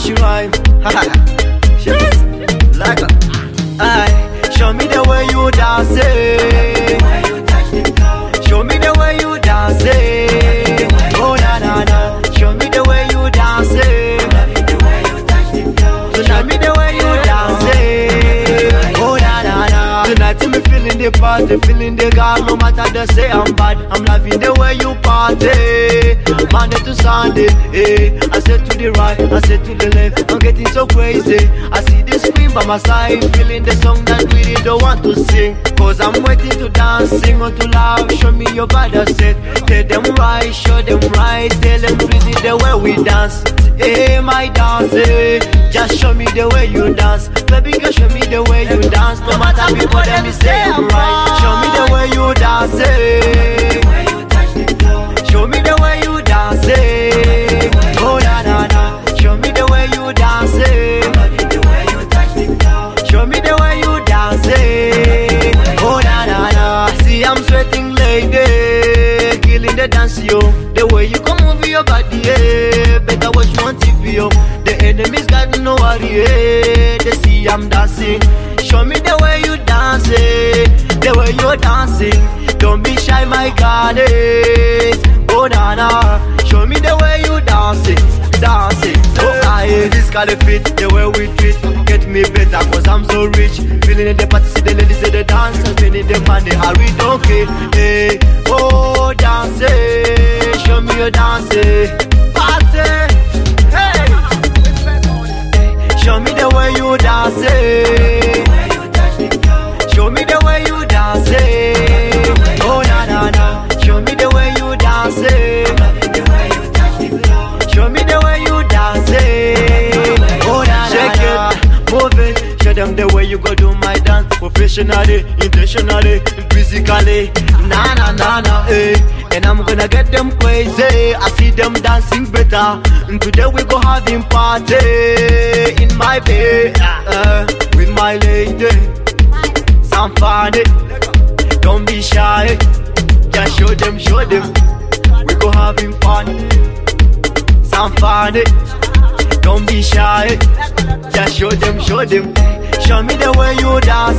she rhyme. Like a, aye. Show me the way you dance it. Show me the way you dance it. Oh na na na. Show me the way you dance it. Show me the way you dance it. Oh na na na. Tonight me feeling the party, feeling the girl. No matter they say I'm bad, I'm loving the way you party. Monday to Sunday, eh. I said to the right, I said to the left. I'm getting so crazy. I see the screen by my side, feeling the song that we really don't want to sing. Cause I'm waiting to dance, sing or to laugh. Show me your body set. Tell them right, show them right. Tell them please the way we dance. Hey, my dance, eh. Just show me the way you dance. Baby girl, show me the way you dance. No matter people let me say I'm right. Show me the way you dance, eh. Show me the way you dance, eh. Oh na na na. Show me the way you dance, eh. Show me the way you dance, eh. Oh na na na. See I'm sweating lady, killing the dance yo. The way you come move your body, eh. Better watch you on TV yo. The enemies got no worry, eh. They see I'm dancing. Show me the way you dance, eh. The way you're dancing. Don't be shy, my goddess. Oh na na. Show me the way you dancing, dancing. Oh aye, this kind of fit, the way we treat. Get me better cause I'm so rich. Feeling in the party, see the ladies in the dance. Spending the money, how we don't care. Hey, oh dancing. Show me your dancing. Party, hey. Show me the way you dancing. Show me the way you dancing. Oh na na na. Show me the way you dancing. Show me the way you dancing. Oh na na na. Move it. Show them the way you go do my dance. Professionally, intentionally, physically. Na na na na. Eh. And I'm gonna get them crazy. I see them dancing better. And today we go having party in my bed with my lady. Some funny. Don't be shy. Just show them, show them. We go having fun. Some funny. Don't be shy. Just show them, show them. Show me the way you dance.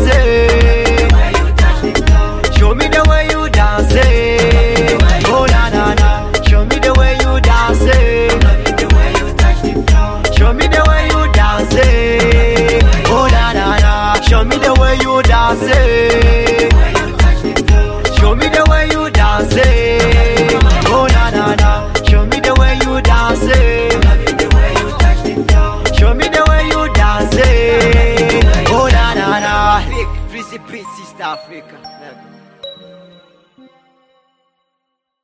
Show me the way you dance. Oh na na na. Show me the way you dance. Show me the way you dance. Oh na na na. Show me the way you dance. Show me the way you dance. Oh na na na. Show me the way you dance. Show me the way you dance. Oh na na na. Big Drizzy Beats, East Africa.